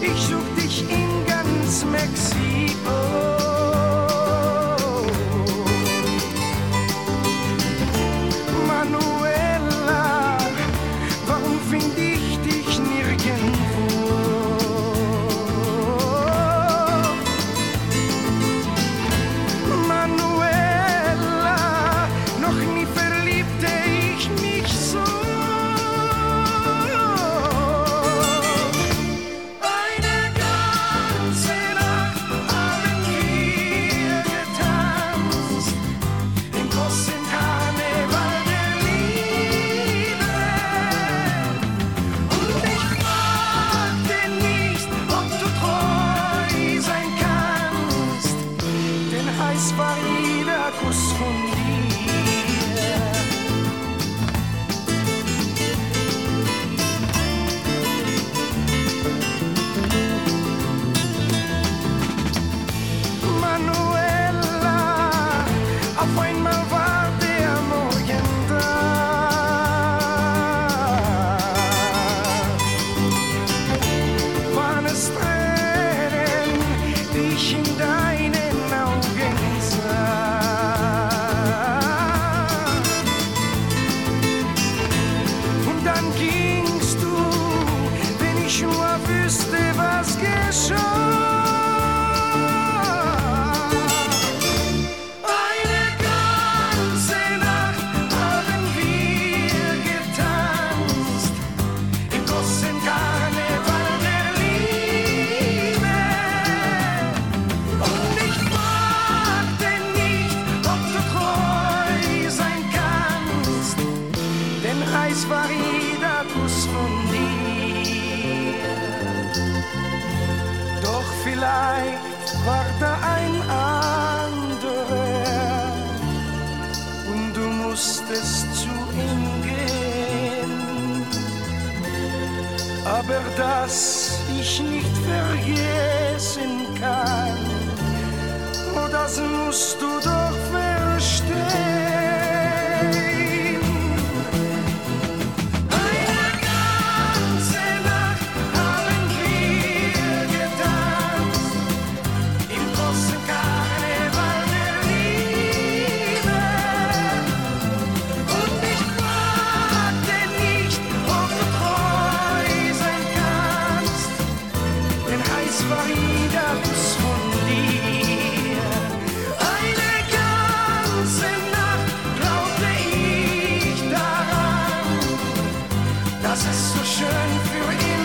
Ich such dich in ganz Mexiko. Manuela, warum find ich dich nirgendwo? Manuela, noch nie verliebte ich mich so. Es war jeder Kuss von dir. Manuela, auf einmal war der Morgen da. Waren es Tränen, die ich in deinen Augen und dann gingst du, wenn ich nur wüsste, was geschah. Eine ganze Nacht haben wir getanzt, im großen Karneval der Liebe. Und ich fragte nicht, ob du treu sein kannst, denn heiß war jeder Kuss von dir. Doch vielleicht war da ein anderer und du musstest zu ihm gehen. Aber dass ich nicht vergessen kann, oh, das musst du doch verstehen. Eine ganze Nacht haben wir getanzt, im großen Karneval der Liebe. Und ich fragte nicht, ob du treu sein kannst, denn heiß war jeder Kuss von dir. Eine ganze Nacht glaubte ich daran, dass es so schön für immer